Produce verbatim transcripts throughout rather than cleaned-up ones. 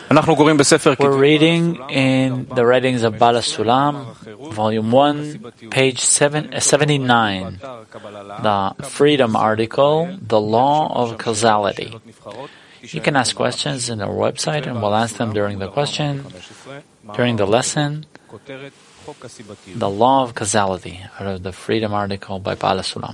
We're reading in the writings of Baal HaSulam, Volume one, page seven, seventy-nine, the Freedom article, The Law of Causality. You can ask questions in our website and we'll ask them during the question, during the lesson. The Law of Causality, out of the Freedom article by Baal HaSulam.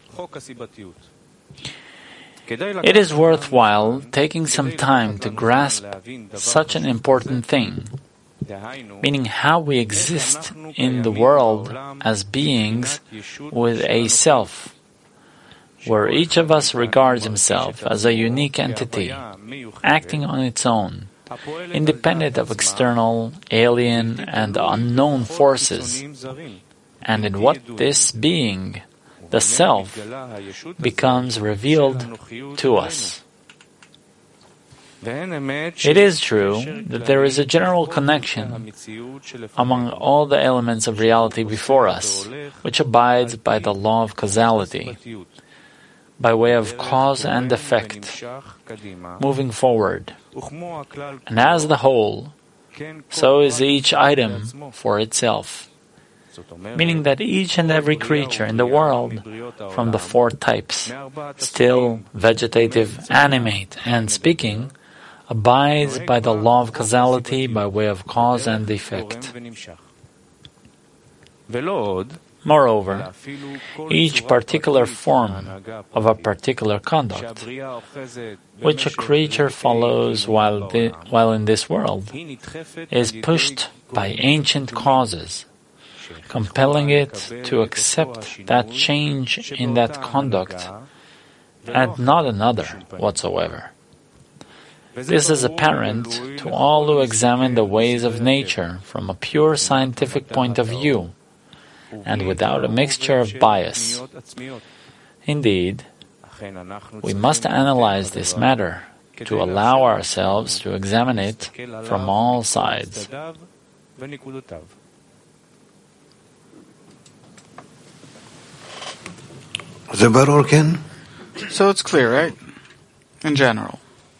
It is worthwhile taking some time to grasp such an important thing, meaning how we exist in the world as beings with a self, where each of us regards himself as a unique entity, acting on its own, independent of external, alien, and unknown forces, and in what this being, the self, becomes revealed to us. It is true that there is a general connection among all the elements of reality before us, which abides by the law of causality, by way of cause and effect, moving forward. And as the whole, so is each item for itself. Meaning that each and every creature in the world, from the four types, still, vegetative, animate, and speaking, abides by the law of causality by way of cause and effect. Moreover, each particular form of a particular conduct, which a creature follows while, the, while in this world, is pushed by ancient causes, compelling it to accept that change in that conduct and not another whatsoever. This is apparent to all who examine the ways of nature from a pure scientific point of view and without a mixture of bias. Indeed, we must analyze this matter to allow ourselves to examine it from all sides. So it's clear, right? In general.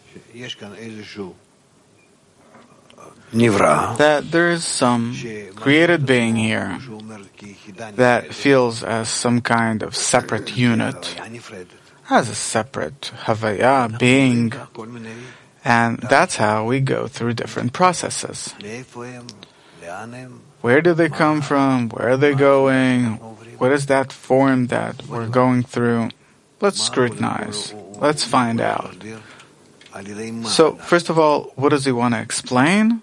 That there is some created being here that feels as some kind of separate unit, as a separate Havaya, being, and that's how we go through different processes. Where do they come from? Where are they going? What is that form that we're going through? Let's scrutinize. Let's find out. So, first of all, what does he want to explain?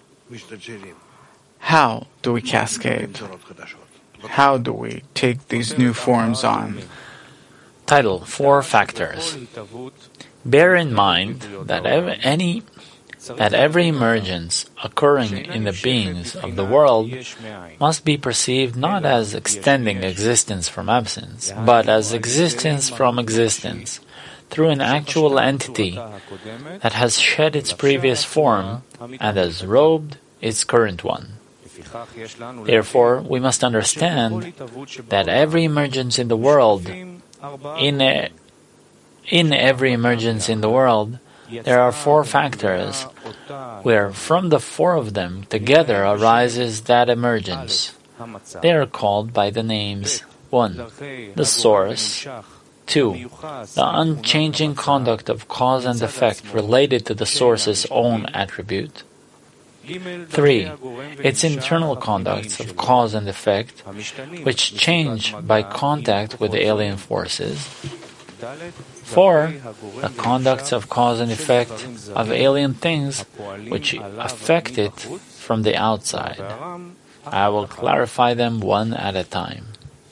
How do we cascade? How do we take these new forms on? Title: Four Factors. Bear in mind that ev- any that every emergence occurring in the beings of the world must be perceived not as extending existence from absence, but as existence from existence, through an actual entity that has shed its previous form and has robed its current one. Therefore, we must understand that every emergence in the world, in, a, in every emergence in the world, there are four factors, where from the four of them together arises that emergence. They are called by the names: one, the source; two, the unchanging conduct of cause and effect related to the source's own attribute; three, its internal conducts of cause and effect, which change by contact with alien forces; four, the conducts of cause and effect of alien things which affect it from the outside. I will clarify them one at a time.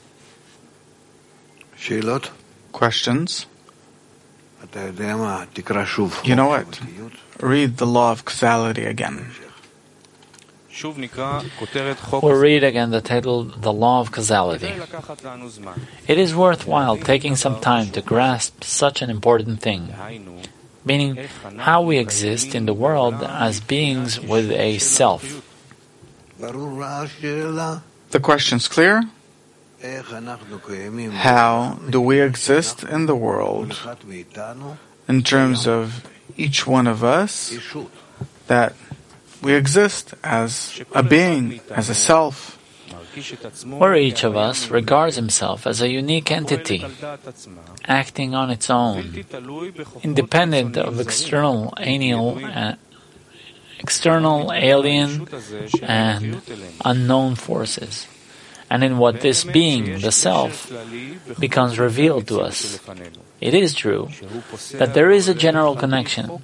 Questions? You know what? Read the law of causality again. We'll read again the title, The Law of Causality. It is worthwhile taking some time to grasp such an important thing, meaning how we exist in the world as beings with a self. The question's clear? How do we exist in the world in terms of each one of us, that we exist as a being, as a self, where each of us regards himself as a unique entity, acting on its own, independent of external anal, uh, external, alien, and unknown forces, and in what this being, the self, becomes revealed to us. It is true that there is a general connection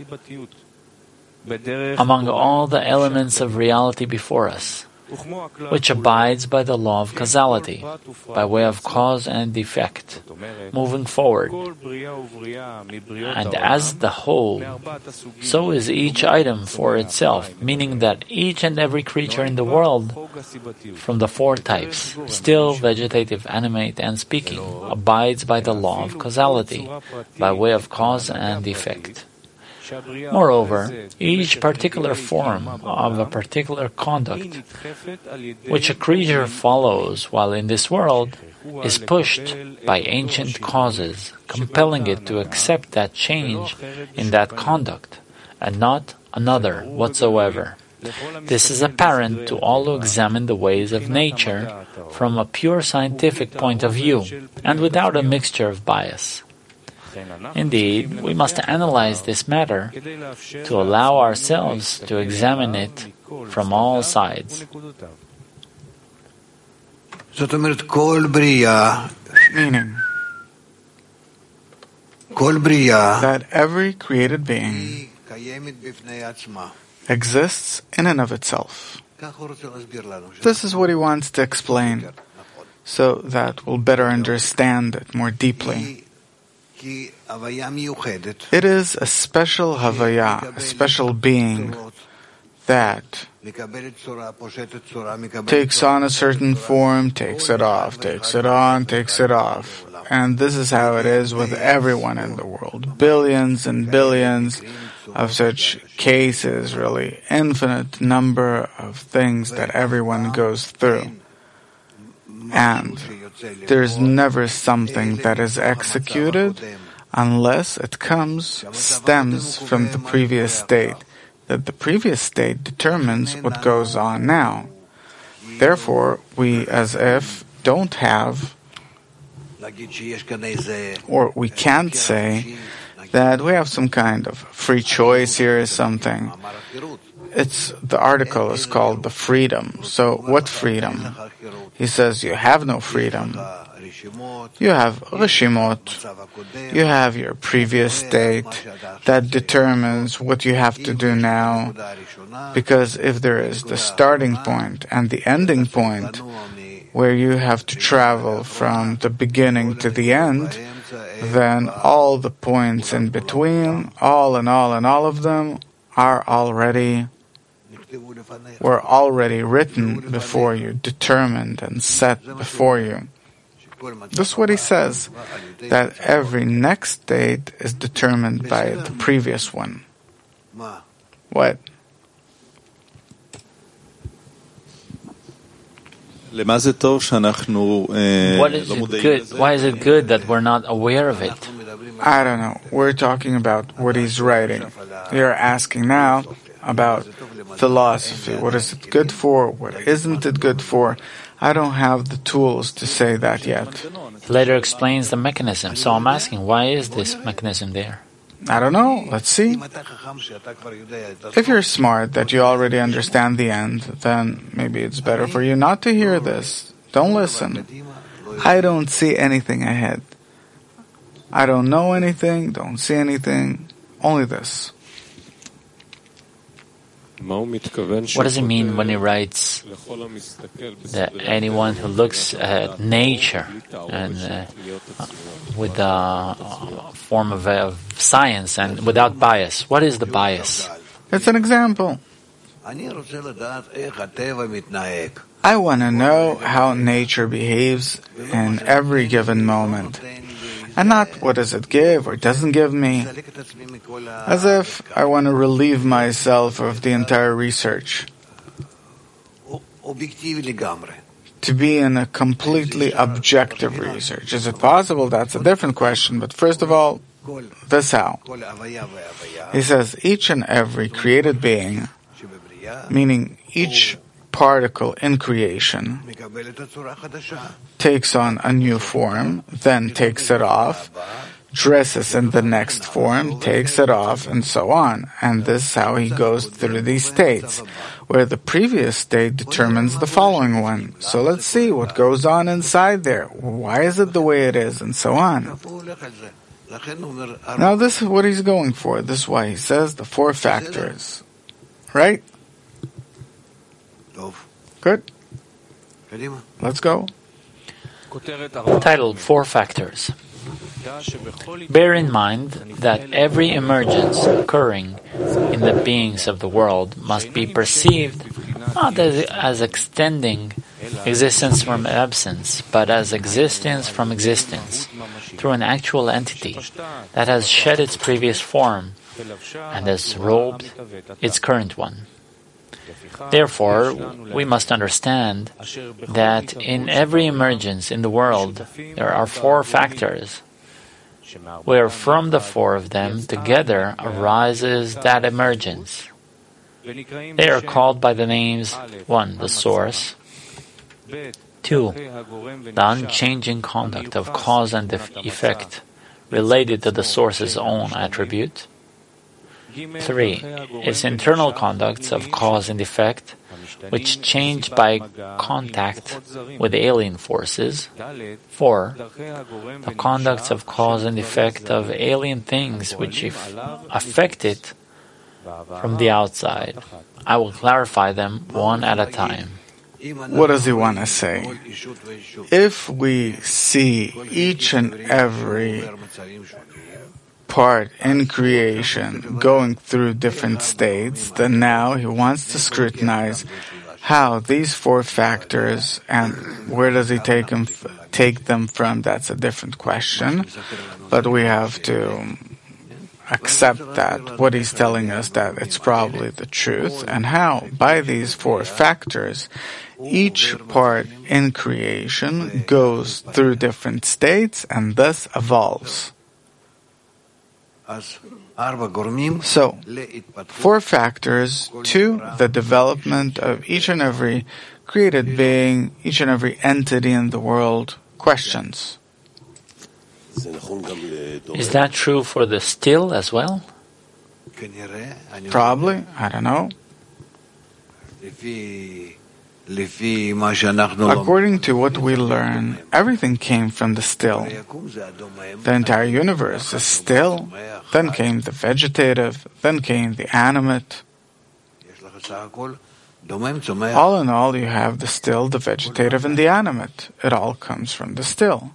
among all the elements of reality before us, which abides by the law of causality, by way of cause and effect, moving forward. And as the whole, so is each item for itself, meaning that each and every creature in the world, from the four types, still, vegetative, animate, and speaking, abides by the law of causality, by way of cause and effect. Moreover, each particular form of a particular conduct which a creature follows while in this world is pushed by ancient causes, compelling it to accept that change in that conduct and not another whatsoever. This is apparent to all who examine the ways of nature from a pure scientific point of view and without a mixture of bias. Indeed, we must analyze this matter to allow ourselves to examine it from all sides. Meaning that every created being exists in and of itself. This is what he wants to explain, so that we'll better understand it more deeply. It is a special Havaya, a special being that takes on a certain form, takes it off, takes it on, takes it off. And this is how it is with everyone in the world. Billions and billions of such cases, really, infinite number of things that everyone goes through. And there's never something that is executed unless it comes, stems from the previous state, that the previous state determines what goes on now. Therefore, we as if don't have, or we can't say that we have some kind of free choice here or something. It's, the article is called the freedom. So what freedom? He says you have no freedom. You have rishimot. You have your previous state that determines what you have to do now. Because if there is the starting point and the ending point, where you have to travel from the beginning to the end, then all the points in between, all and all and all of them, are already were already written before you, determined and set before you. This is what he says, that every next state is determined by the previous one. What? What is it good? Why is it good that we're not aware of it? I don't know. We're talking about what he's writing. You're asking now about philosophy. What is it good for? What isn't it good for? I don't have the tools to say that yet. He later explains the mechanism. So I'm asking, why is this mechanism there? I don't know. Let's see. If you're smart that you already understand the end, then maybe it's better for you not to hear this. Don't listen. I don't see anything ahead. I don't know anything, don't see anything, only this. What does he mean when he writes that anyone who looks at nature and uh, with a form of, uh, science and without bias? What is the bias? It's an example. I want to know how nature behaves in every given moment. And not what does it give or doesn't give me, as if I want to relieve myself of the entire research. To be in a completely objective research. Is it possible? That's a different question. But first of all, this how. He says, each and every created being meaning each particle in creation takes on a new form, then takes it off, dresses in the next form, takes it off, and so on. And this is how he goes through these states, where the previous state determines the following one. So let's see what goes on inside there. Why is it the way it is, and so on. Now this is what he's going for. This is why he says the four factors. Right? Good. Let's go. Titled Four Factors. Bear in mind that every emergence occurring in the beings of the world must be perceived not as, as extending existence from absence, but as existence from existence, through an actual entity that has shed its previous form and has robed its current one. Therefore, we must understand that in every emergence in the world there are four factors, where from the four of them together arises that emergence. They are called by the names one. The source, two. The unchanging conduct of cause and effect related to the source's own attribute, three. Its internal conducts of cause and effect, which change by contact with alien forces. four. The conducts of cause and effect of alien things which affect it from the outside. I will clarify them one at a time. What does he want to say? If we see each and every part in creation going through different states, then now he wants to scrutinize how these four factors, and where does he take them, take them from, that's a different question. But we have to accept that what he's telling us, that it's probably the truth, and how by these four factors each part in creation goes through different states and thus evolves. So, four factors to the development of each and every created being, each and every entity in the world. Questions? Is that true for the still as well? Probably. I don't know. According to what we learn, everything came from the still. The entire universe is still, then came the vegetative, then came the animate. All in all, you have the still, the vegetative, and the animate. It all comes from the still.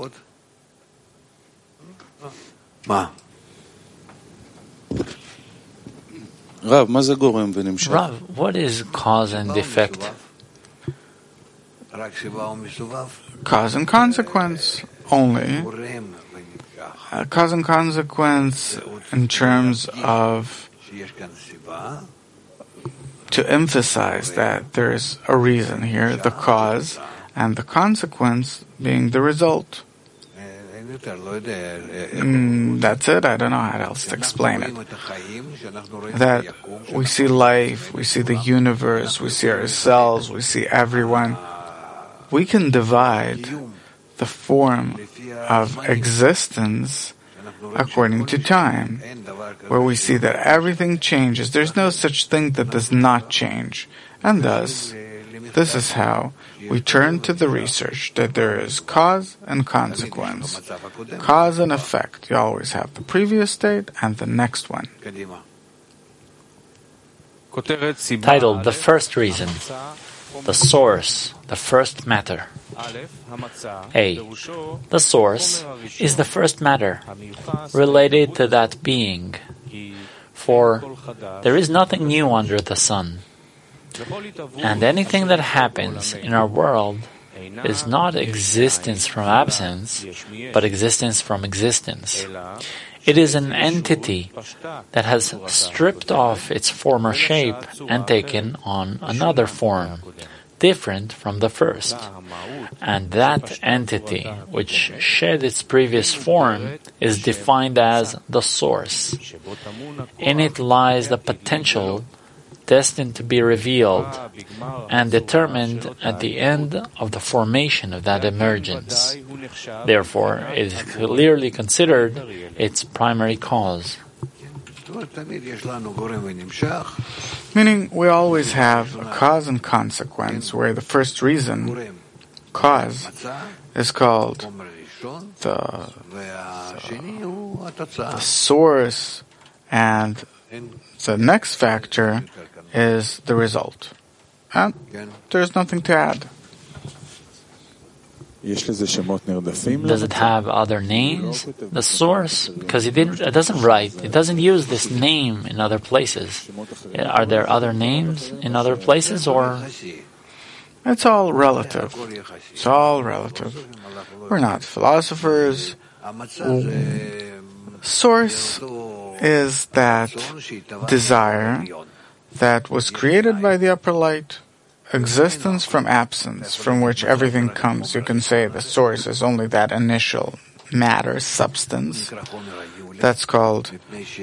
Rav, what is cause and effect? Cause and consequence only. Uh, cause and consequence in terms of to emphasize that there is a reason here, the cause, and the consequence being the result. Mm, that's it. I don't know how else to explain it. That we see life, we see the universe, we see ourselves, we see everyone. We can divide the form of existence according to time, where we see that everything changes. There's no such thing that does not change. And thus, this is how we turn to the research, that there is cause and consequence. Cause and effect. You always have the previous state and the next one. Titled The First Reason, the source, the first matter. A. The source is the first matter related to that being, for there is nothing new under the sun. And anything that happens in our world is not existence from absence, but existence from existence. It is an entity that has stripped off its former shape and taken on another form, different from the first. And that entity, which shed its previous form, is defined as the source. In it lies the potential destined to be revealed and determined at the end of the formation of that emergence. Therefore, it is clearly considered its primary cause. Meaning, we always have a cause and consequence, where the first reason, cause, is called the, the, the source, and the next factor is the result. And there's nothing to add. Does it have other names? The source, because it, didn't, it doesn't write, it doesn't use this name in other places. Are there other names in other places, or? It's all relative. It's all relative. We're not philosophers. Source is that desire that was created by the upper light. Existence from absence, from which everything comes. You can say the source is only that initial matter, substance. That's called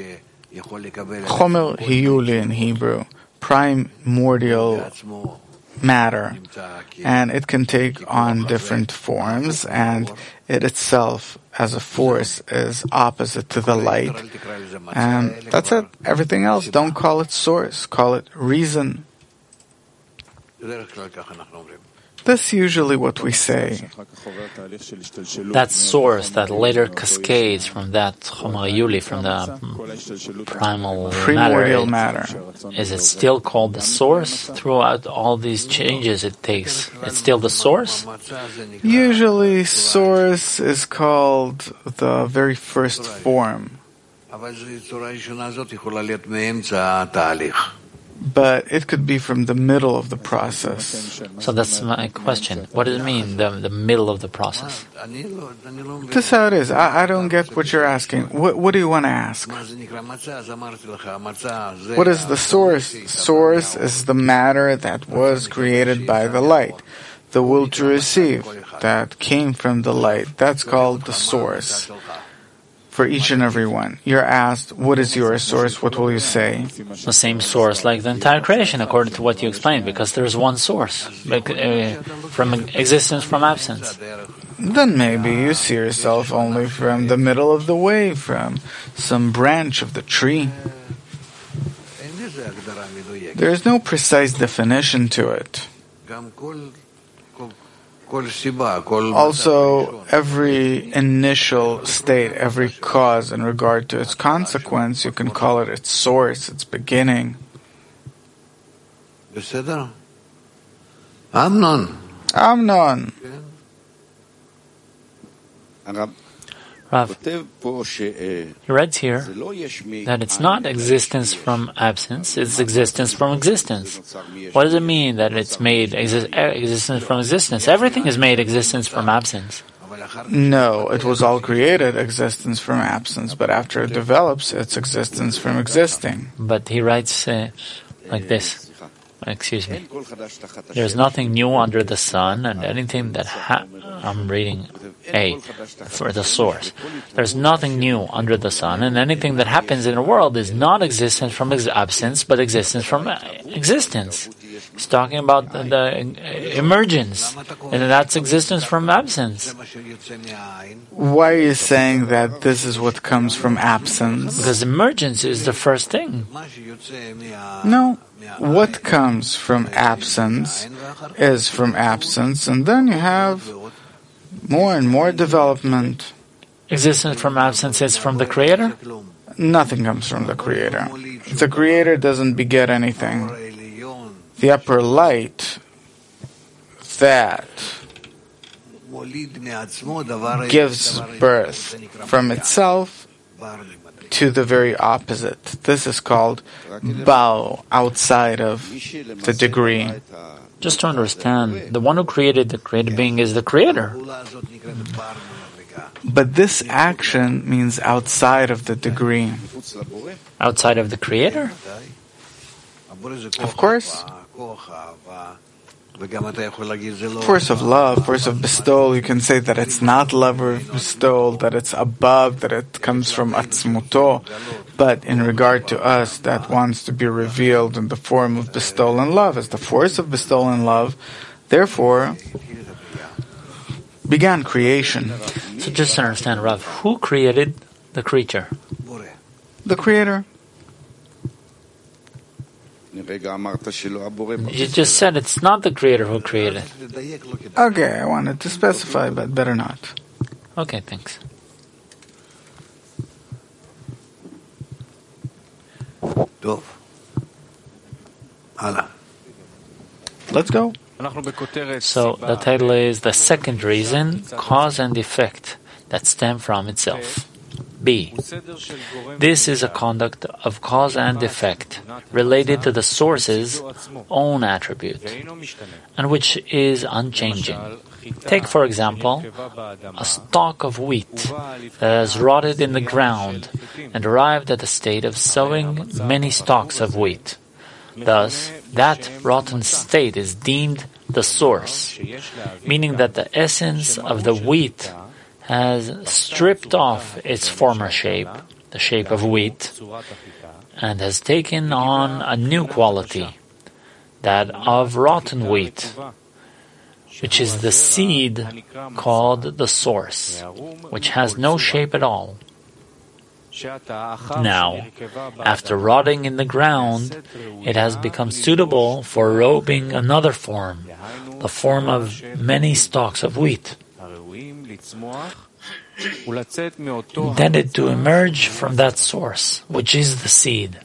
chomer hiyuli in Hebrew, primordial matter. And it can take on different forms, and it itself, as a force, is opposite to the light. And that's it. Everything else, don't call it source, call it reason. That's usually what we say. That source that later cascades from that chomer hiyuli, from the primal primordial matter, matter. Is it still called the source throughout all these changes it takes? It's still the source? Usually source is called the very first form. But it could be from the middle of the process. So that's my question. What does it mean, the, the middle of the process? This is how it is. I, I don't get what you're asking. What, what do you want to ask? What is the source? Source is the matter that was created by the light. The will to receive that came from the light. That's called the source. For each and every one. You're asked, what is your source? What will you say? The same source like the entire creation, according to what you explained, because there's one source, from existence from absence. Then maybe you see yourself only from the middle of the way, from some branch of the tree. There is no precise definition to it. Also, every initial state, every cause in regard to its consequence, you can call it its source, its beginning. Amnon. Amnon. Rav, he writes here that it's not existence from absence, it's existence from existence. What does it mean that it's made exi- existence from existence? Everything is made existence from absence. No, it was all created existence from absence, but after it develops, it's existence from existing. But he writes uh, like this. Excuse me. There's nothing new under the sun, and anything that ha- I'm reading A for the source. There's nothing new under the sun, and anything that happens in the world is not existence from ex- absence, but existence from uh, existence. He's talking about the, the emergence, and that's existence from absence. Why are you saying that this is what comes from absence? Because emergence is the first thing. No. What comes from absence is from absence, and then you have more and more development. Existence from absence is from the Creator? Nothing comes from the Creator. The Creator doesn't beget anything. The upper light, that gives birth from itself to the very opposite. This is called Bao, outside of the degree. Just to understand, the one who created the created being is the Creator. But this action means outside of the degree. Outside of the Creator? Of course. Force of love, force of bestowal, you can say that it's not love of bestowal, that it's above, that it comes from atzmuto. But in regard to us, that wants to be revealed in the form of bestowal and love, as the force of bestowal and love, therefore, began creation. So just to understand, Rav, who created the creature? The Creator. You just said it's not the Creator who created. Okay, I wanted to specify, but better not. Okay, thanks. Let's go. So the title is The Second Reason, Cause and Effect that Stem from Itself. B. This is a conduct of cause and effect related to the source's own attribute, and which is unchanging. Take, for example, a stalk of wheat that has rotted in the ground and arrived at the state of sowing many stalks of wheat. Thus, that rotten state is deemed the source, meaning that the essence of the wheat has stripped off its former shape, the shape of wheat, and has taken on a new quality, that of rotten wheat, which is the seed called the source, which has no shape at all. Now, after rotting in the ground, it has become suitable for robing another form, the form of many stalks of wheat, intended to emerge from that source, which is the seed.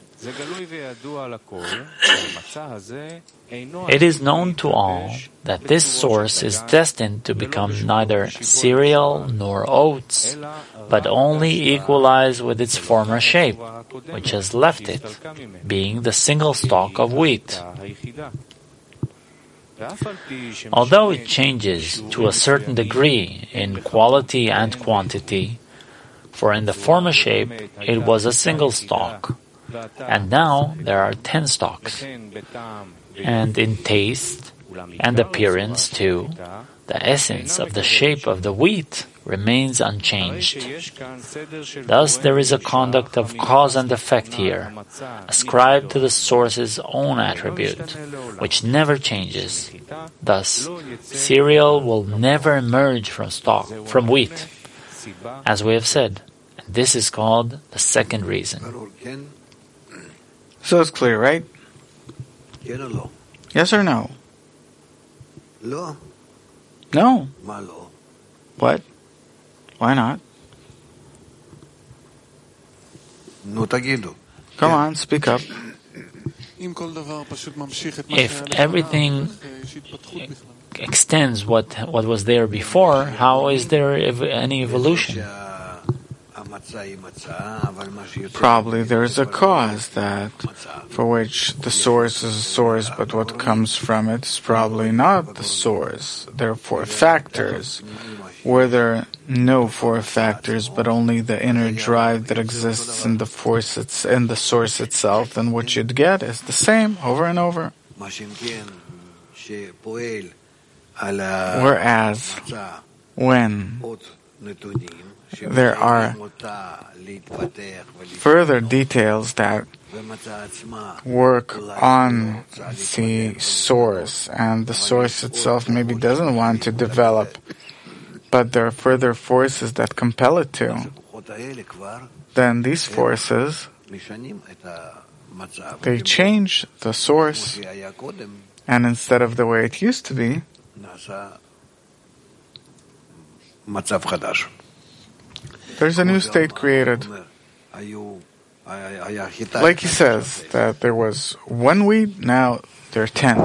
It is known to all that this source is destined to become neither cereal nor oats, but only equalize with its former shape, which has left it, being the single stalk of wheat. Although it changes to a certain degree in quality and quantity, for in the former shape it was a single stalk, and now there are ten stalks, and in taste and appearance too, the essence of the shape of the wheat remains unchanged. Thus there is a conduct of cause and effect here, ascribed to the source's own attribute, which never changes. Thus, cereal will never emerge from stalk, from wheat, as we have said. And this is called the second reason. So it's clear, right? Yes or no? No. What? Why not? Come on, speak up. If everything extends what what was there before, how is there ev- any evolution? Probably there is a cause that for which the source is a source, but what comes from it is probably not the source. There are four factors. Were there no four factors, but only the inner drive that exists in the force, it's in the source itself, then what you'd get is the same over and over. Whereas, when there are further details that work on the source, and the source itself maybe doesn't want to develop, but there are further forces that compel it to, then these forces, they change the source, and instead of the way it used to be, there's a new state created. Like he says, that there was one wheat, now there are ten.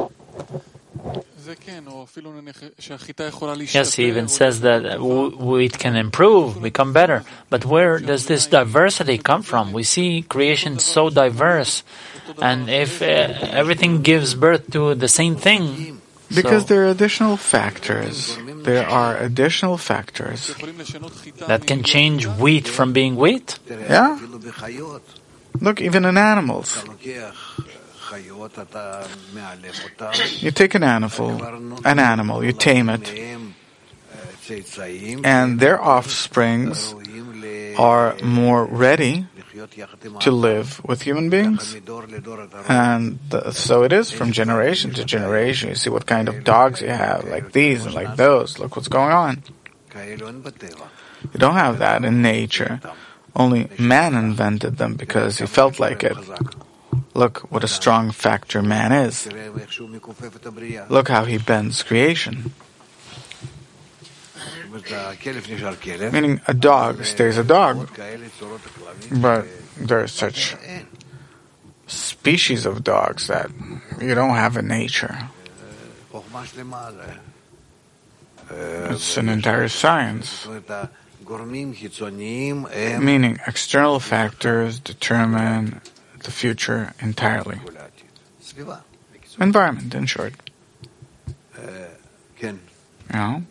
Yes, he even says that w- wheat can improve, become better. But where does this diversity come from? We see creation so diverse, and if uh, everything gives birth to the same thing, because so there are additional factors. There are additional factors that can change wheat from being wheat. Yeah. Look, even in animals. You take an animal, an animal, you tame it, and their offsprings are more ready to live with human beings. And the, so it is from generation to generation. You see what kind of dogs you have, like these and like those. Look what's going on. You don't have that in nature. Only man invented them because he felt like it. Look what a strong factor man is. Look how he bends creation. Meaning a dog stays a dog, but there are such species of dogs that you don't have in nature. It's an entire science. Meaning external factors determine the future entirely. Environment, in short. You know?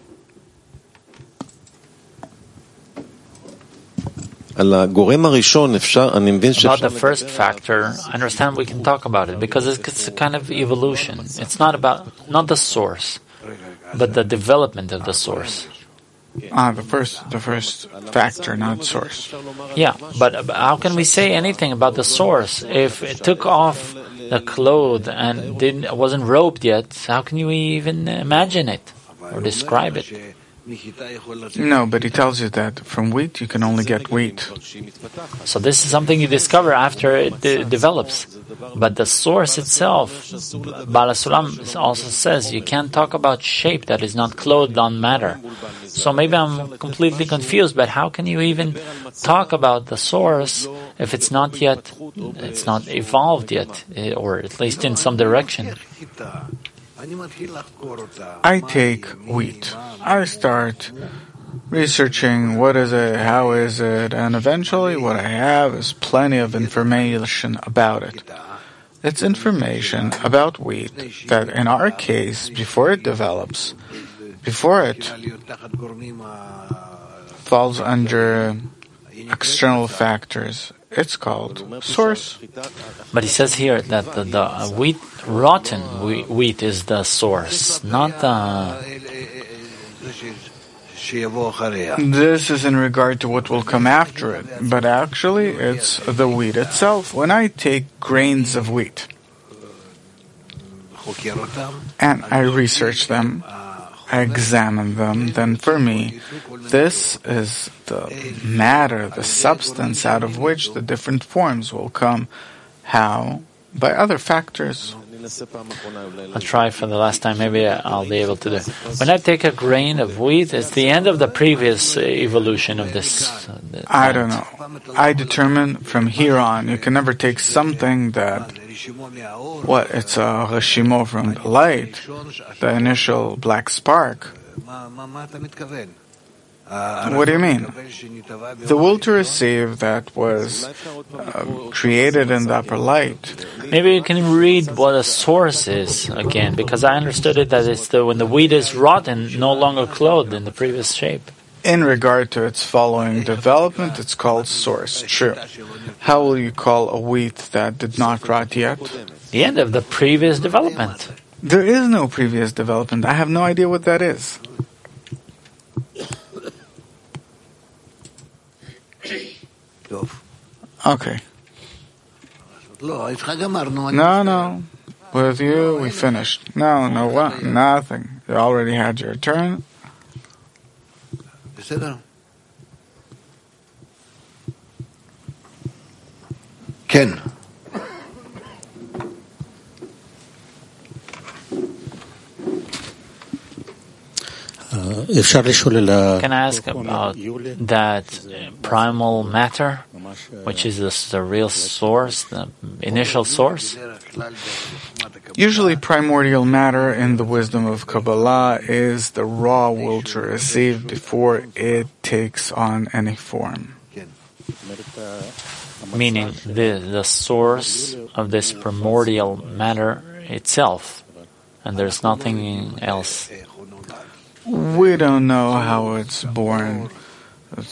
About the first factor, I understand we can talk about it because it's a kind of evolution. It's not about, not the source, but the development of the source. Ah, the first, the first factor, not source. Yeah, but how can we say anything about the source if it took off the cloth and didn't wasn't robed yet? How can you even imagine it or describe it? No, but he tells you that from wheat you can only get wheat. So this is something you discover after it de- develops. But the source itself, Baal HaSulam also says you can't talk about shape that is not clothed on matter. So maybe I'm completely confused, but how can you even talk about the source if it's not yet, it's not evolved yet, or at least in some direction? I take wheat. I start researching what is it, how is it, and eventually what I have is plenty of information about it. It's information about wheat that in our case, before it develops, before it falls under external factors, it's called source. But he says here that the, the uh, wheat, rotten wheat is the source, not the... This is in regard to what will come after it, but actually it's the wheat itself. When I take grains of wheat and I research them, I examine them, then for me, this is the matter, the substance out of which the different forms will come. How? By other factors. I'll try for the last time, maybe I'll be able to do it. When I take a grain of wheat, it's the end of the previous evolution of this. Uh, I don't know. I determine from here on, you can never take something that, what, it's a reshimo from the light, the initial black spark. What do you mean? The will to receive that was uh, created in the upper light. Maybe you can read what a source is again, because I understood it that it's the when the wheat is rotten, no longer clothed in the previous shape. In regard to its following development, it's called source. True. How will you call a wheat that did not rot yet? The end of the previous development. There is no previous development. I have no idea what that is. Okay. No, no. With you, we finished. No, no, what? Nothing. You already had your turn. Ken. Can I ask about that primal matter, which is the, the real source, the initial source? Usually primordial matter in the wisdom of Kabbalah is the raw will to receive before it takes on any form. Meaning the, the source of this primordial matter itself, and there's nothing else. We don't know how it's born. It's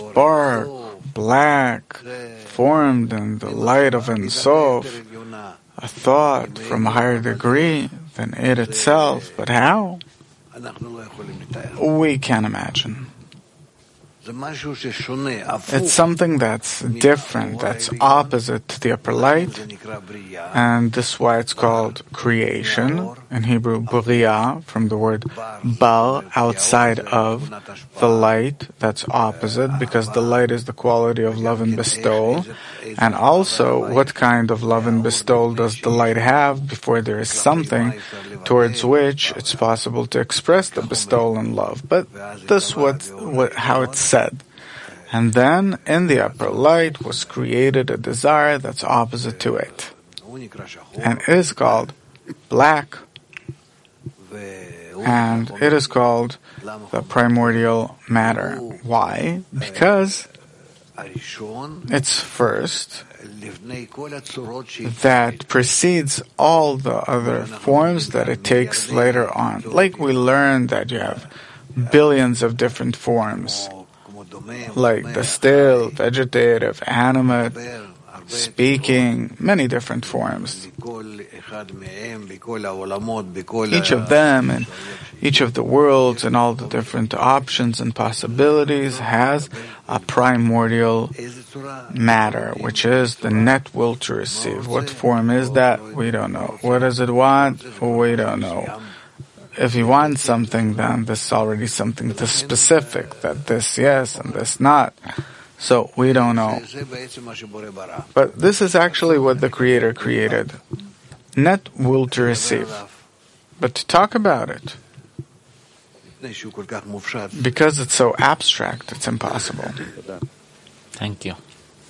spark, black, formed in the light of Ein Sof. a thought from a higher degree than it itself. But how? We can't imagine. It's something that's different, that's opposite to the upper light, and this is why it's called creation, in Hebrew, buriah, from the word bar, outside of, the light, that's opposite, because the light is the quality of love and bestowal, and also, what kind of love and bestowal does the light have before there is something towards which it's possible to express the bestowal and love. But this is what, what, how it's said. And then, in the upper light was created a desire that's opposite to it. And it is called black. And it is called the primordial matter. Why? Because it's first that precedes all the other forms that it takes later on. Like we learned that you have billions of different forms, like the still, vegetative, animate, speaking, many different forms. Each of them and each of the worlds and all the different options and possibilities has a primordial matter, which is the net will to receive. What form is that? We don't know. What does it want? We don't know. If he wants something, then this is already something this specific, that this yes and this not. So we don't know. But this is actually what the Creator created. Net will to receive. But to talk about it, because it's so abstract, it's impossible. Thank you.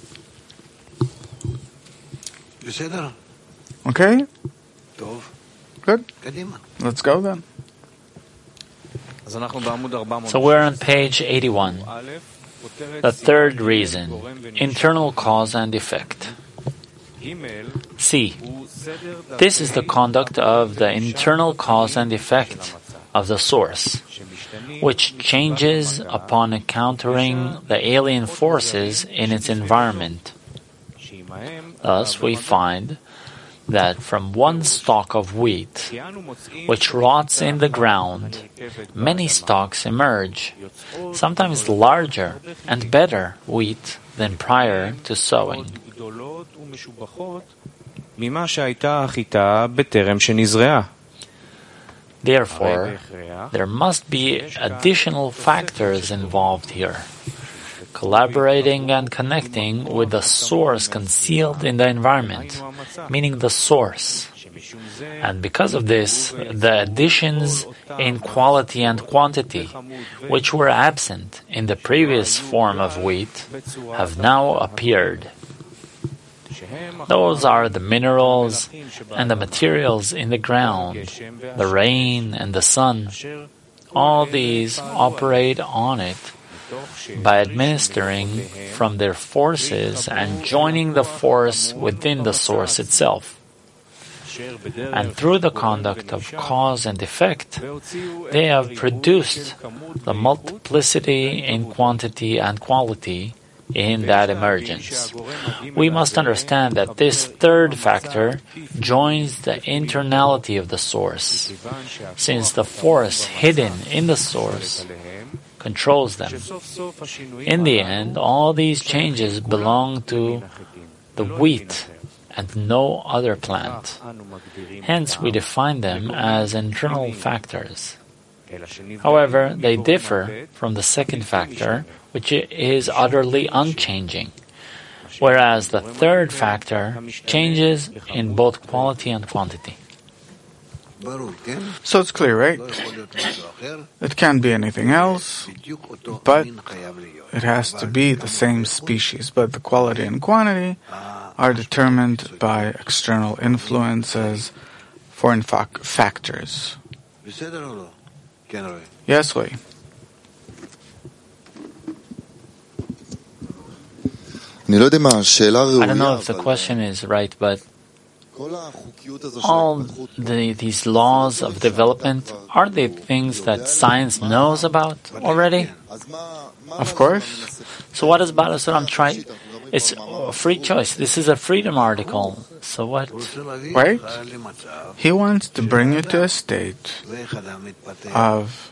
Okay? Good. Let's go then. So we're on page eighty-one. The third reason, internal cause and effect. C. This is the conduct of the internal cause and effect of the source, which changes upon encountering the alien forces in its environment. Thus, we find that from one stalk of wheat, which rots in the ground, many stalks emerge, sometimes larger and better wheat than prior to sowing. Therefore, there must be additional factors involved here, collaborating and connecting with the source concealed in the environment, meaning the source. And because of this, the additions in quality and quantity, which were absent in the previous form of wheat, have now appeared. Those are the minerals and the materials in the ground, the rain and the sun. All these operate on it by administering from their forces and joining the force within the source itself. And through the conduct of cause and effect, they have produced the multiplicity in quantity and quality in that emergence. We must understand that this third factor joins the internality of the source, since the force hidden in the source controls them. In the end, all these changes belong to the wheat and no other plant. Hence, we define them as internal factors. However, they differ from the second factor, which is utterly unchanging, whereas the third factor changes in both quality and quantity. So it's clear, right? It can't be anything else, but it has to be the same species. But the quality and quantity are determined by external influences, foreign fa- factors. Yes, Lee. I don't know if the question is right, but all the, these laws of development, are they things that science knows about already? Of course. So what is Baal HaSulam trying? It's a free choice. This is a freedom article. So what? Wait. He wants to bring you to a state of,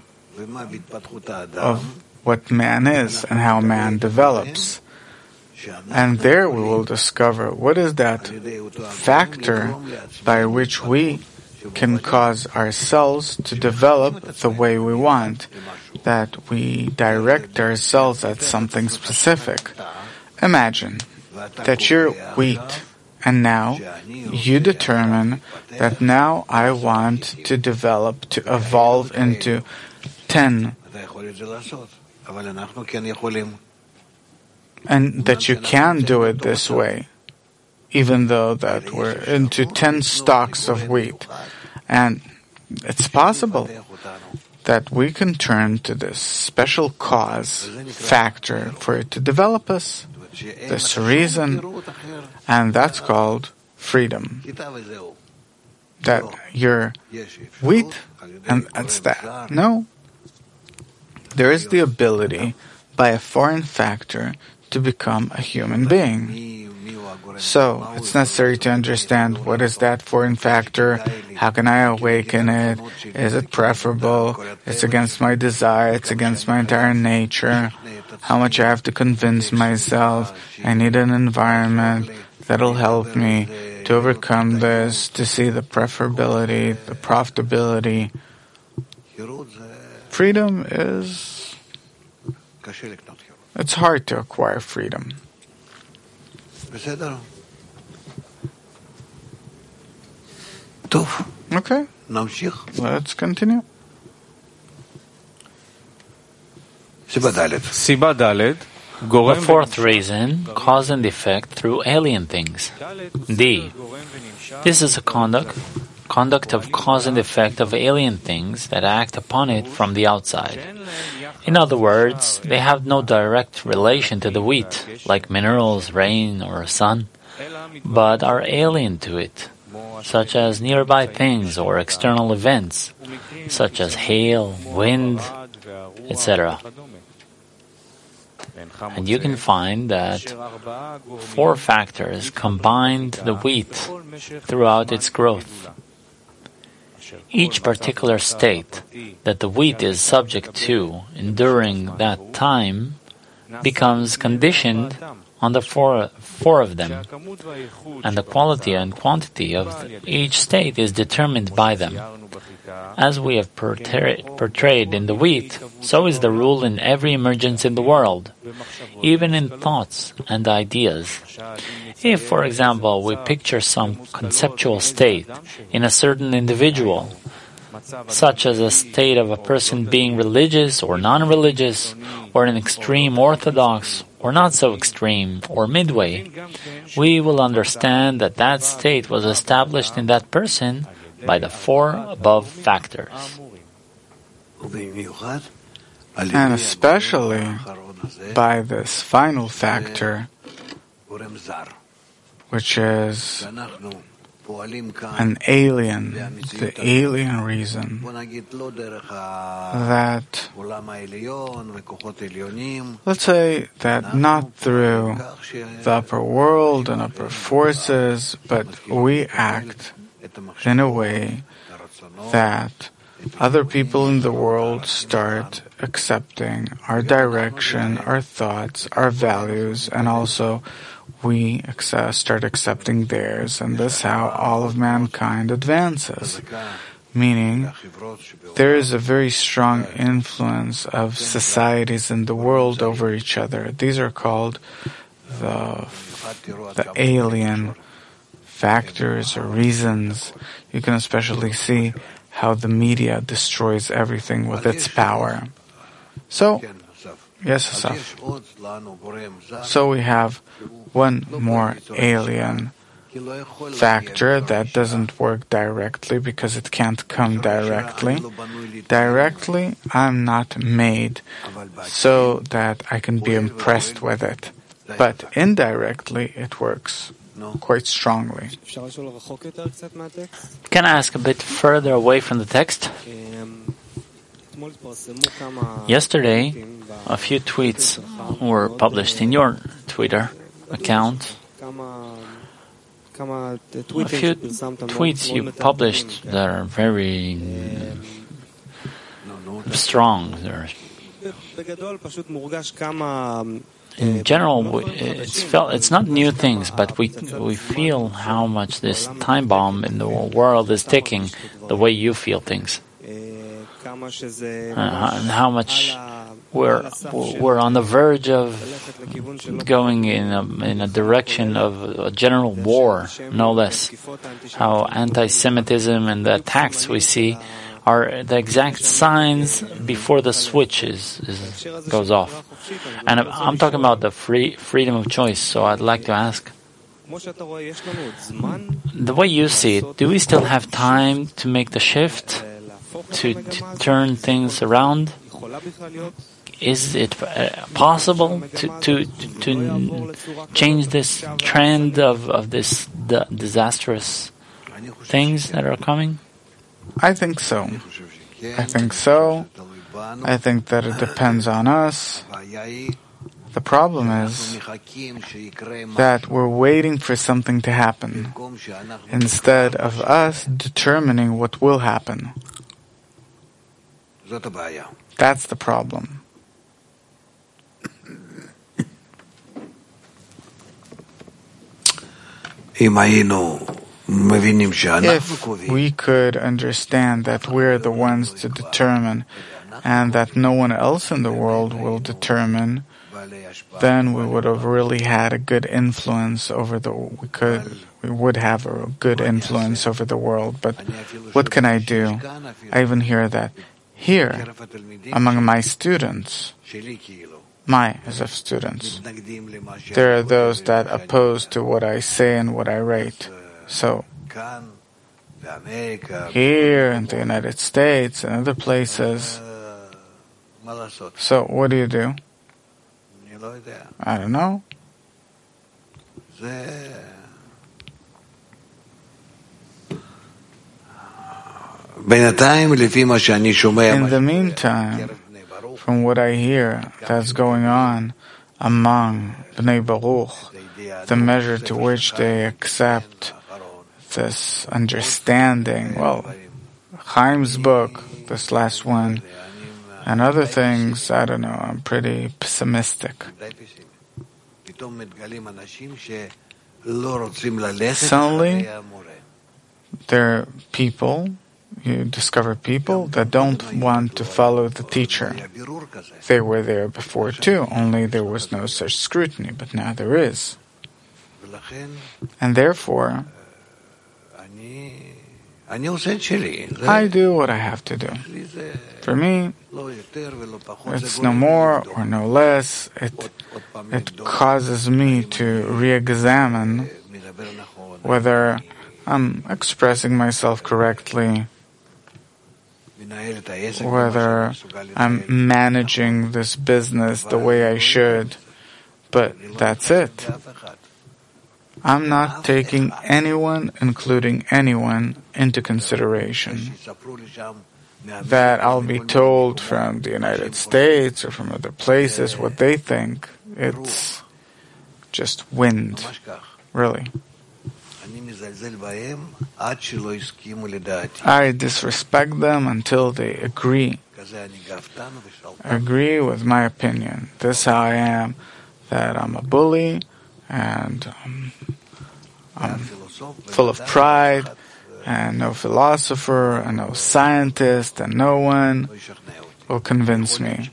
of what man is and how man develops. And there we will discover what is that factor by which we can cause ourselves to develop the way we want, that we direct ourselves at something specific. Imagine that you're wheat, and now you determine that now I want to develop, to evolve into ten, and that you can do it this way, even though that we're into ten stalks of wheat. And it's possible that we can turn to this special cause, factor, for it to develop us, this reason, and that's called freedom. That you're wheat, and that's that. No. There is the ability, by a foreign factor, to become a human being. So, it's necessary to understand what is that foreign factor, how can I awaken it, is it preferable, it's against my desire, it's against my entire nature, how much I have to convince myself, I need an environment that'll help me to overcome this, to see the preferability, the profitability. Freedom is... it's hard to acquire freedom. Okay, let's continue. The fourth reason, cause and effect through alien things. D. This is a conduct, conduct of cause and effect of alien things that act upon it from the outside. In other words, they have no direct relation to the wheat, like minerals, rain, or sun, but are alien to it, such as nearby things or external events, such as hail, wind, et cetera. And you can find that four factors combined the wheat throughout its growth. Each particular state that the wheat is subject to during that time becomes conditioned on the four, four of them, and the quality and quantity of each state is determined by them. As we have portray- portrayed in the wheat, so is the rule in every emergence in the world, even in thoughts and ideas. If, for example, we picture some conceptual state in a certain individual, such as a state of a person being religious or non-religious, or an extreme orthodox, or not so extreme, or midway, we will understand that that state was established in that person by the four above factors. And especially by this final factor, which is an alien, the alien reason, that, let's say that not through the upper world and upper forces, but we act in a way that other people in the world start accepting our direction, our thoughts, our values, and also we accept, start accepting theirs, and this is how all of mankind advances. Meaning, there is a very strong influence of societies in the world over each other. These are called the, the alien factors or reasons. You can especially see how the media destroys everything with its power. So, yes, Asaf. So we have one more alien factor that doesn't work directly because it can't come directly. Directly, I'm not made so that I can be impressed with it. But indirectly, it works quite strongly. Can I ask a bit further away from the text? Yesterday, a few tweets were published in your Twitter account. A few tweets you published that are very strong. They're In general, it's felt it's not new things, but we we feel how much this time bomb in the world is ticking, the way you feel things, uh, and how much we're we're on the verge of going in a in a direction of a general war, no less. How anti-Semitism and the attacks we see are the exact signs before the switch is, is goes off. And I'm, I'm talking about the free freedom of choice, so I'd like to ask, the way you see it, do we still have time to make the shift, to, to turn things around? Is it uh, possible to, to, to change this trend of, of this the disastrous things that are coming? I think so. I think so. I think that it depends on us. The problem is that we're waiting for something to happen instead of us determining what will happen. That's the problem. If we could understand that we're the ones to determine and that no one else in the world will determine, then we would have really had a good influence over the we could we would have a good influence over the world. But what can I do? I even hear that here among my students, my as of students, there are those that oppose to what I say and what I write. So, here in the United States and other places, so what do you do? I don't know. In the meantime, from what I hear that's going on among Bnei Baruch, the measure to which they accept this understanding, well, Chaim's book, this last one, and other things, I don't know, I'm pretty pessimistic. Suddenly, there are people, you discover people that don't want to follow the teacher. They were there before too, only there was no such scrutiny, but now there is. And therefore, I do what I have to do. For me, it's no more or no less. It, it causes me to re-examine whether I'm expressing myself correctly, whether I'm managing this business the way I should. But that's it. I'm not taking anyone, including anyone, into consideration. That I'll be told from the United States or from other places what they think, it's just wind, really. I disrespect them until they agree. Agree with my opinion. This is how I am, that I'm a bully, and um, I'm full of pride, and no philosopher, and no scientist, and no one will convince me.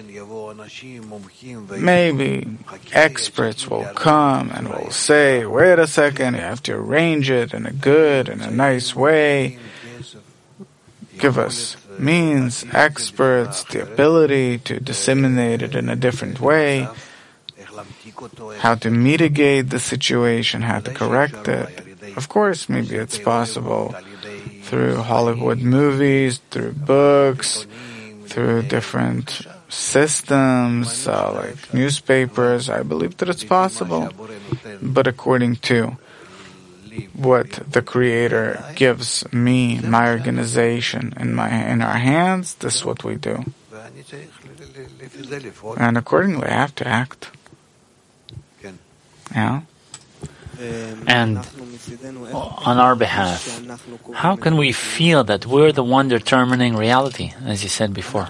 Maybe experts will come and will say, wait a second, you have to arrange it in a good and a nice way. Give us means, experts, the ability to disseminate it in a different way, how to mitigate the situation, how to correct it. Of course, maybe it's possible through Hollywood movies, through books, through different systems, uh, like newspapers. I believe that it's possible. But according to what the Creator gives me, my organization, in my in our hands, this is what we do. And accordingly, I have to act. Yeah? And on our behalf, how can we feel that we're the one determining reality, as you said before?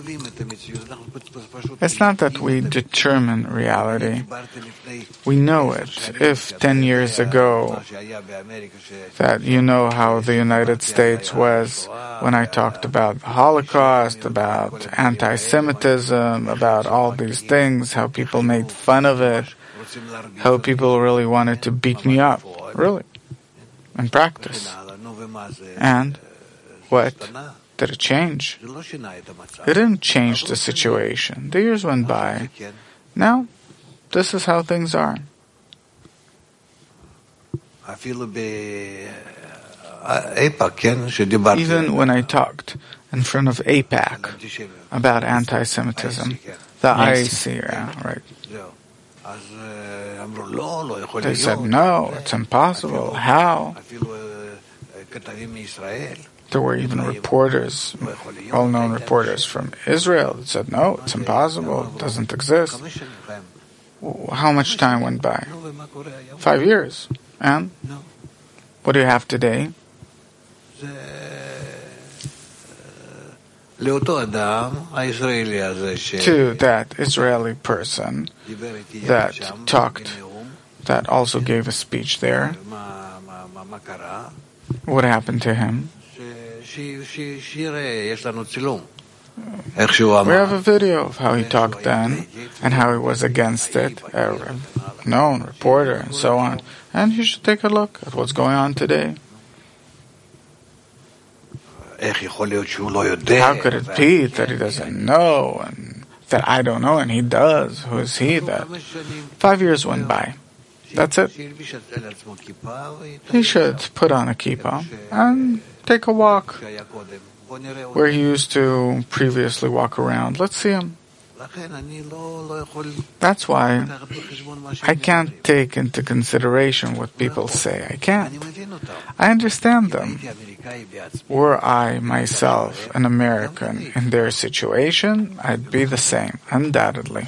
It's not that we determine reality. We know it. If ten years ago, that you know how the United States was when I talked about the Holocaust, about anti-Semitism, about all these things, how people made fun of it, how people really wanted to beat me up, really, in practice. And what? Did it change? It didn't change the situation. The years went by. Now, this is how things are. Even when I talked in front of AIPAC about anti-Semitism, the I A C, yeah, right. They said, no, it's impossible. How? There were even reporters, well-known reporters from Israel that said, no, it's impossible, it doesn't exist. How much time went by? Five years. And what do you have today? To that Israeli person that talked, that also gave a speech there, what happened to him? We have a video of how he talked then and how he was against it, a known reporter and so on. And you should take a look at what's going on today. How could it be that he doesn't know and that I don't know and he does? Who is he that? Five years went by. That's it. He should put on a kippah and take a walk where he used to previously walk around. Let's see him. That's why I can't take into consideration what people say. I can't. I understand them. Were I myself an American in their situation, I'd be the same, undoubtedly.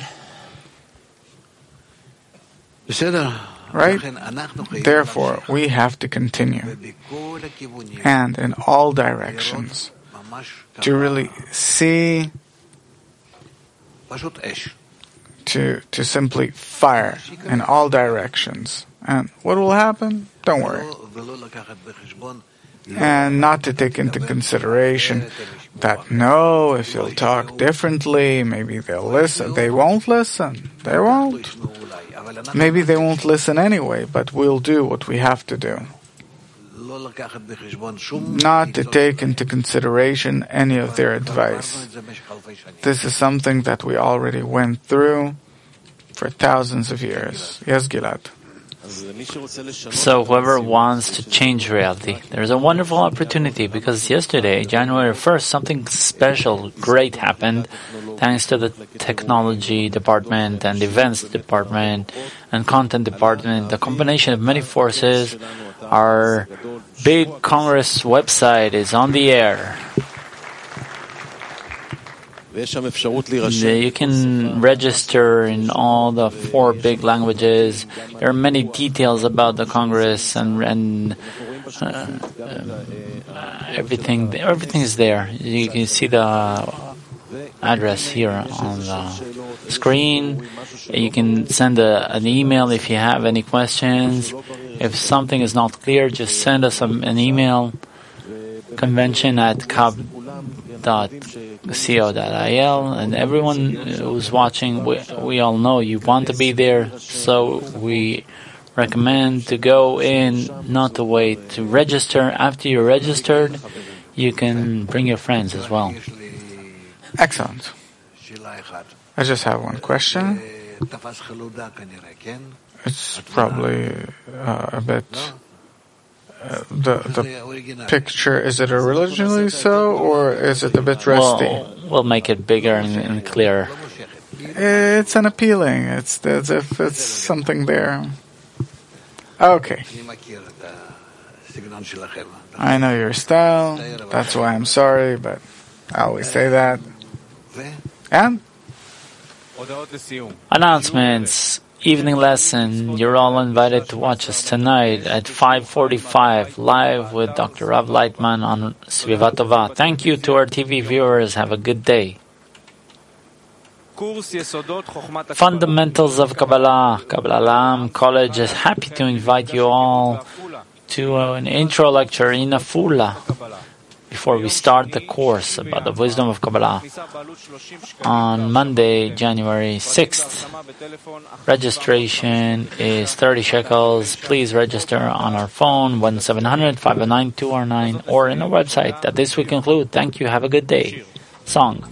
Right? Therefore, we have to continue, and in all directions, to really see, to to simply fire in all directions. And what will happen? Don't worry. And not to take into consideration that, no, if you'll talk differently, maybe they'll listen. They won't listen. They won't. Maybe they won't listen anyway, but we'll do what we have to do. Not to take into consideration any of their advice. This is something that we already went through for thousands of years. Yes, Gilad? So whoever wants to change reality, there's a wonderful opportunity, because yesterday, January first, something special, great happened, thanks to the technology department and events department and content department, the combination of many forces. Our big Congress website is on the air. You can register in all the four big languages. There are many details about the Congress and, and uh, uh, everything. Everything is there. You can see the address here on the screen. You can send a, an email if you have any questions. If something is not clear, just send us an email. Convention at cab dot co dot il, and everyone who's watching, we, we all know you want to be there, so we recommend to go in, not to wait, to register. After you're registered, you can bring your friends as well. Excellent. I just have one question. It's probably uh, a bit... Uh, the the picture, is it originally so, or is it a bit rusty? We'll, we'll make it bigger and, and clearer. It's unappealing. It's as if it's something there. Okay. I know your style. That's why I'm sorry, but I always say that. And? Announcements. evening lesson. You're all invited to watch us tonight at five forty-five, live with Doctor Rav Lightman on Sviva Tova. Thank you to our T V viewers. Have a good day. Fundamentals of Kabbalah. Kabbalah College is happy to invite you all to an intro lecture in Afula before we start the course about the wisdom of Kabbalah on Monday, January sixth. Registration is thirty shekels. Please register on our phone one seven hundred, five oh nine, two oh nine or in our website. That this we conclude. Thank you. Have a good day. Song.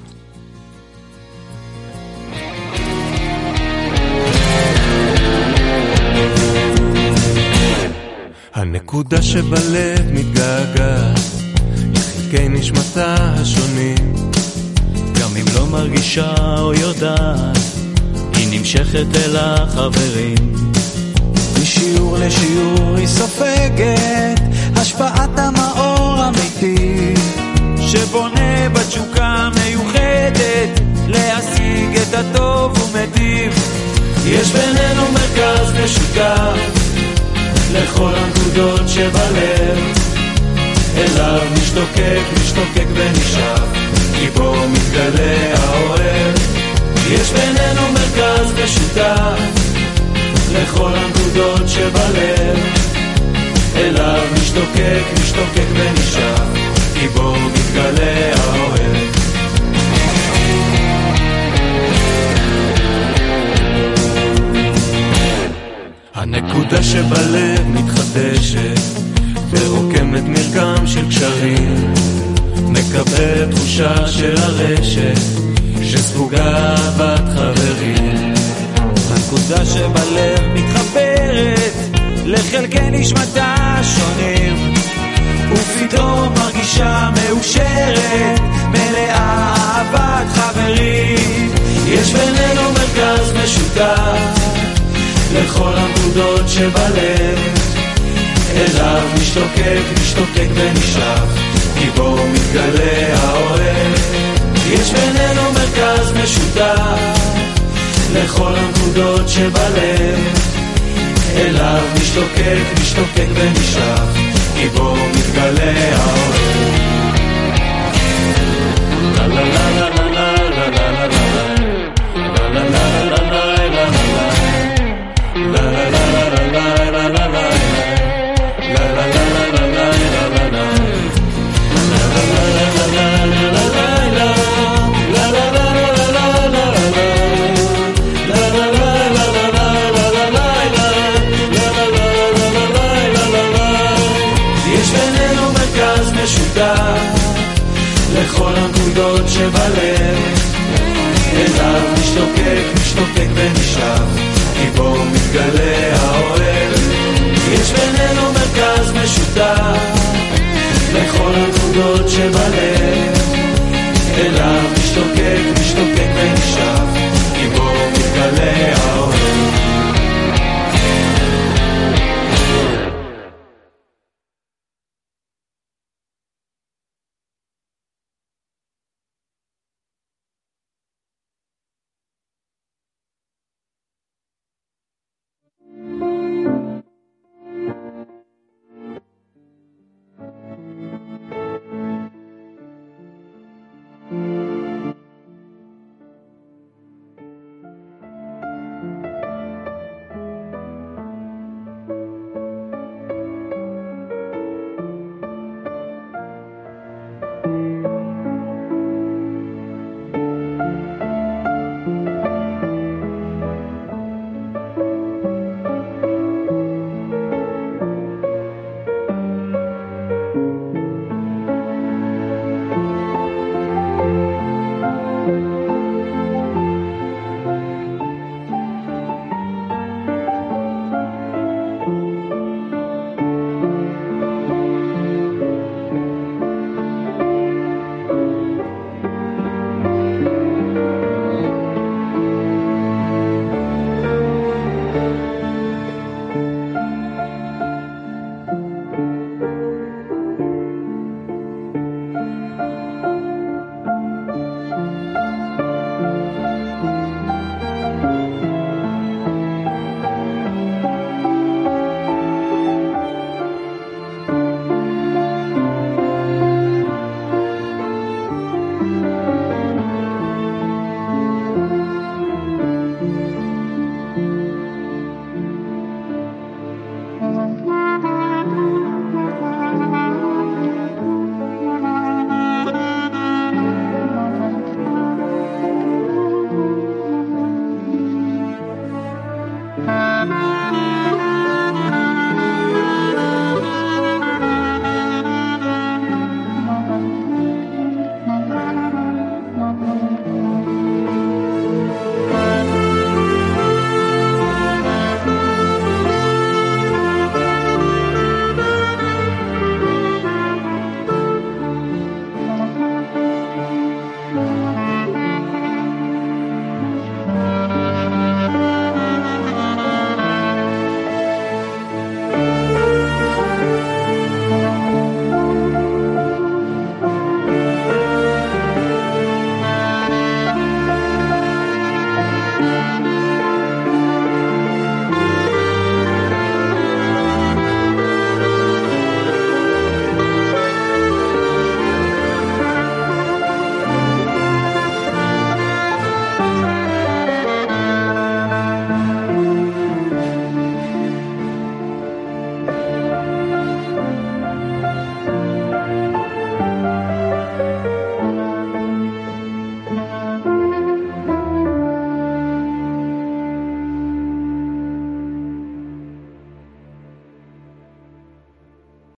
הנקודה שבלב מתגעגעת לחלקי נשמתה השונים, גם אם לא מרגישה או יודעת, היא נמשכת אל החברים. משיעור לשיעור היא סופגת השפעת המאור אמיתי, שבונה בתשוקה מיוחדת להשיג את הטוב ומטיב. יש בינינו מרכז משותף לכל הנקודות שבלב, אליו משתוקק, משתוקק ונשאר, כי בו מתגלה האוהב. יש בינינו מרכז משותף לכל הנקודות שבלב, אליו משתוקק, משתוקק ונשאר, כי בו מתגלה האוהב. הנקודה שבלב מתחדשת ורוקמת מרקם של קשרים, מקבל תחושה של הרשת שספוגה אהבת חברים. הנקודה שבלב מתחברת לחלקי נשמתה שונים, ופתאום מרגישה מאושרת, מלאה אהבת חברים. יש בינינו מרכז משותף לכל הנקודות שבלב, אליו משתוקק, משתוקק ונשאף, כי בו מתגלה האוהב. יש בינינו מרכז משותף לכל הנקודות שבלב, אליו משתוקק, משתוקק ונשאף, כי בו מתגלה האוהב. לה לה לה לה לה לה לה לה לה לה לה לה לה. לכל הנקודות שבלב, אליו משתוקק, משתוקק ונשאר, כי בו מתגלה האוהב. יש בינינו מרכז משותף לכל הנקודות שבלב, אליו משתוקק, משתוקק ונשאר, כי בו מתגלה האוהב.